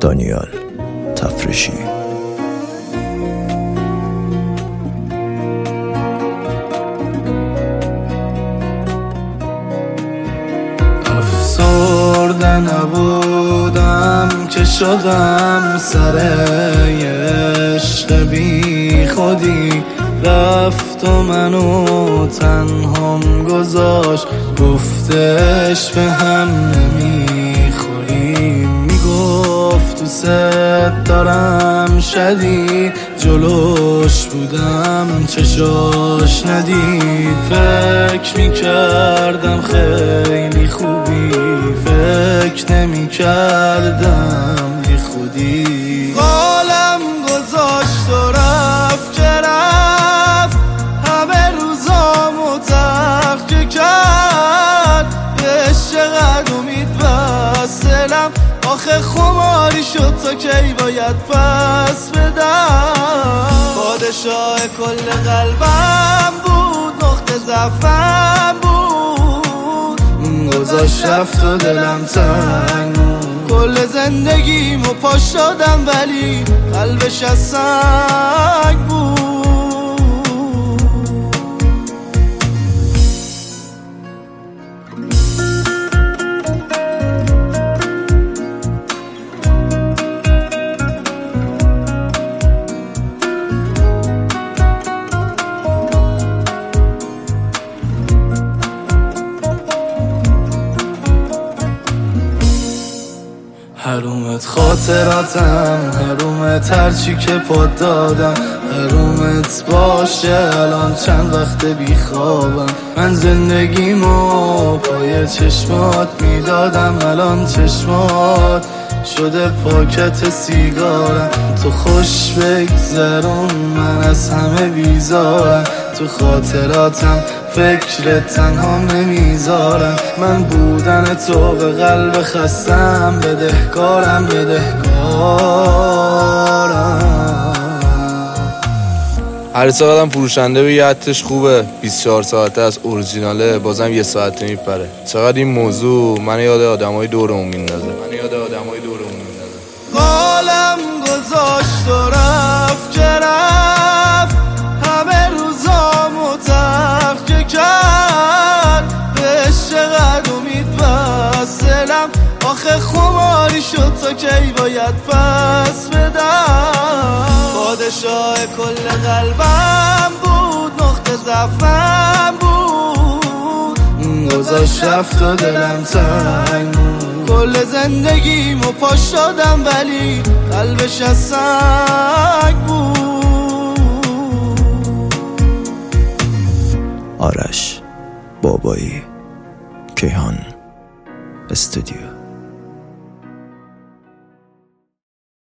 دانیال تفرشی. افسرده نبودم که شدم سر عشق بی خودی، رفت و منو تنهام گذاشت، گفتش به هم نمیخوریم، میگفت دوست دارم شدید، جلوش بودم چشاش ندید، فکر میکردم خیلی خوبی، فکر نمیکردم بی خودی، قالم گذاشت و رفت که رفت، همه روزامو تلخ که کرد، بهش چقدر امید بستلم، آخه خماری شد تا کی باید پس بدم، پادشاه کل قلبم بود، نقطه ضعفم بود، اون گذاشت رفت و دلم تنگ بود، کل زندگیمو پاش دادم ولی قلبش از سنگ بود. حرومت خاطراتم، حرومت هرچی که پاد دادم، حرومت باشه الان چند وقت بی خوابم، من زندگیمو پای چشمات میدادم، الان چشمات شده پاکت سیگارم، تو خوش بگذرون من از همه بیزارم، تو خاطراتم فکر تنها نمیذارم، من بودن تو به قلب خستم بدهکارم. هر سال آدم فروشنده به یه حدش خوبه، 24 ساعته از اورجیناله بازم یه ساعته میپره، چقدر این موضوع من یاد آدمای دورمون میندازه. قالم گذاشت و رفت که رفت، همه روزامو تلخ که کرد، بهش چقدر امید بستلم، آخه خماری شد تا کی باید پس بدم، پادشاه کل قلبم بود، نقطه ضعفم بود، اون گذاشت رفت و دلم تنگ بود، کل زندگیمو پاش دادم ولی قلبش از سنگ بود. آرش بابایی، کیهان استودیو.